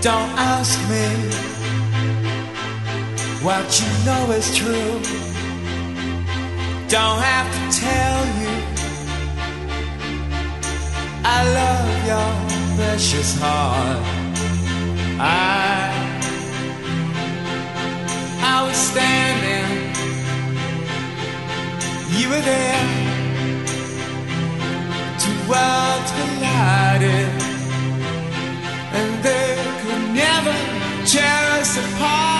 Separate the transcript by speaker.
Speaker 1: Don't ask me what you know is true. Don't have to tell you I love your precious heart. I was standing, you were there. Two worlds collided, and they could never tear us apart.